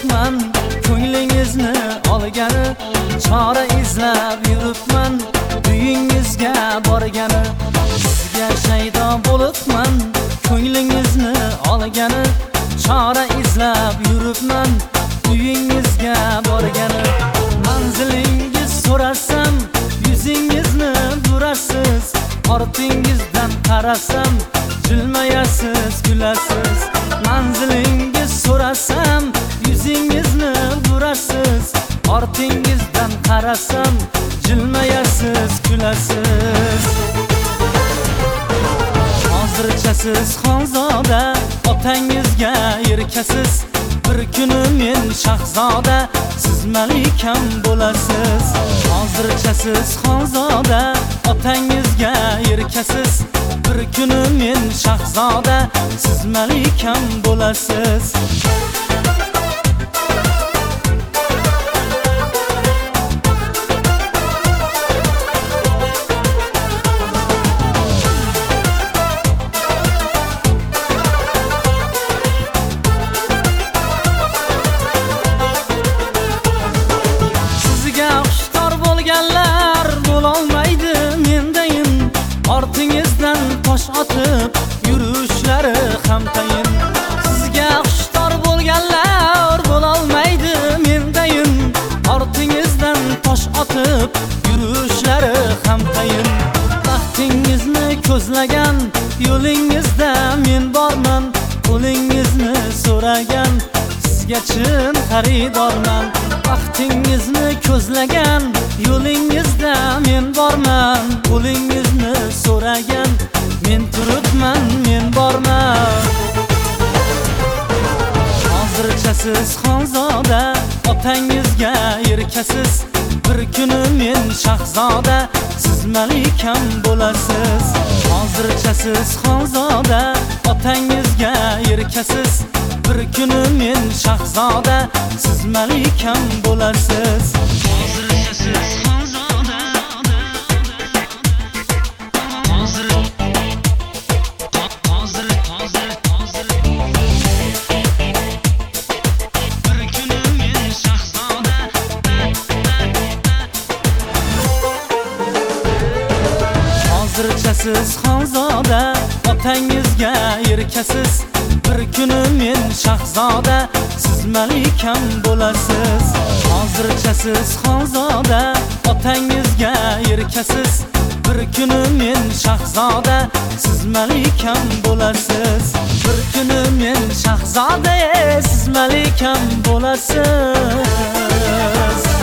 bo'libman, ko'nglingizni olgani, chora izlab yuribman, uyingizga borgani. Sizga shaydo bo'libman, ko'nglingizni olgani, chora izlab yuribman, uyingizga borgani. Manzilingiz so'rasam, yuzingizni burasiz, ortingizdan qarasam, jilmayasiz, gulasiz. Manzilingiz so'rasam, yuzingizni burasiz, ortingizdan qarasam, jilmayasiz, gulasiz. Hozircha siz xonzoda, otangizga erkasiz. Bir kuni men shahzoda, siz malikam bo'lasiz. Hozircha siz xonzoda, otangizga erkasiz. Bir kuni men shahzoda, siz malikam bo'lasiz. Bo'lganlar bo'lolmaydi mendayin, ortingizdan tosh otib yurishlari ham tayin. Sizga xushtor bo'lganlar bo'lolmaydi mendayin, ortingizdan tosh otib yurishlari ham tayin. Baxtingizni ko'zlagan yo'lingizda men borman, qo'lingizni so'ragan sizga chin xaridorman. Baxtingizni ko'zlagan yo'lingizda men borman, qo'lingizni so'ragan men turibman, men borman. Hozircha siz xonzoda, otangizga erkasiz. Bir kuni men shahzoda, siz malikam bo'lasiz. Hozircha siz xonzoda, otangizga erkasiz. Bir kuni men shahzoda, siz malikam bo'lasiz. Hozircha siz xonzoda, hozir bir kuni men shahzoda. Hozircha siz xonzoda, otangizga erkasiz. Bir kuni men shahzoda, siz malikam bo'lasiz. Hozircha siz xonzoda, otangizga erkasiz. Bir kuni men shahzoda, siz malikam bo'lasiz. Bir kuni men shahzoda, siz malikam bo'lasiz.